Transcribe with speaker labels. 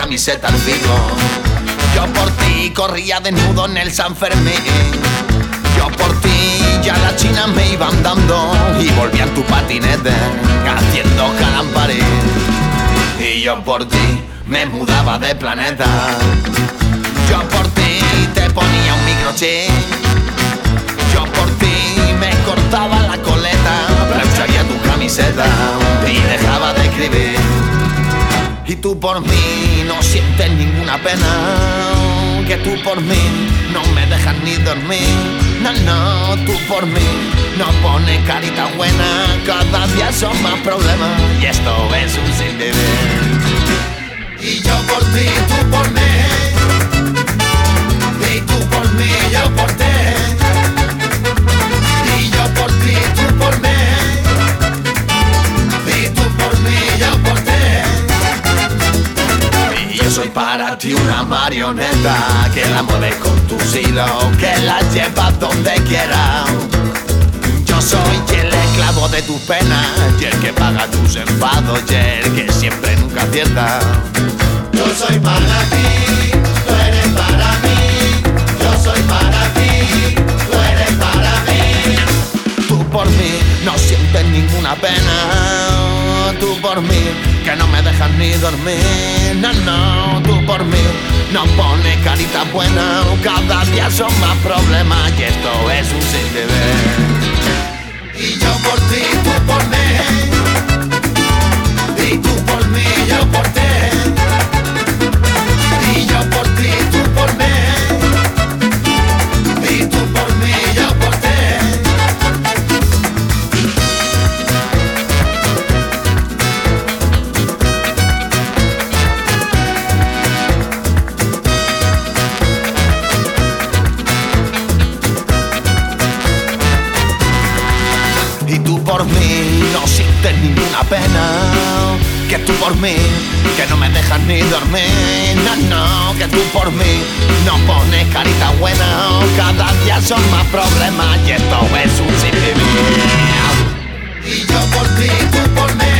Speaker 1: camiseta al filo. Yo por ti corría desnudo en el San Fermín. Yo por ti ya las chinas me iban dando y volvían tu patinete haciendo calambares. Y yo por ti me mudaba de planeta. Yo por ti te ponía un microchip. Yo por ti me cortaba la coleta, plancharía tu camiseta y dejaba de escribir. Y tú por mí no sientes ninguna pena, que tú por mí no me dejas ni dormir. No, no, tú por mí no pones carita buena, cada día son más problemas y esto es un sin vivir. Y yo por ti, tú por mí, y tú por mí, yo por ti. Y yo por ti, tú por mí, y tú por mí, yo por ti. Y yo soy para ti una marioneta que la mueves con tus hilos, que la llevas donde quieras. Yo soy el esclavo de tus penas y el que paga tus enfados y el que siempre nunca acierta. Yo soy para ti, tú eres para mí. Yo soy para ti, tú eres para mí. Tú por mí no sientes ninguna pena. Tú por mí que no me dejas ni dormir. No, no, tú por mí no pones carita buena. Cada día son más problemas y esto es un sin vivir. Y yo por ti, tú por mí, y tú por mí, yo por ti. Y yo por ti, tú por mí, y tú por mí, yo por ti. Y tú por mí no sientes ninguna pena, que tú por mí que no me dejas ni dormir. No, no, que tú por mí no pones carita buena. Cada día son más problemas y esto es un sin vivir. Y yo por ti, tú por mí.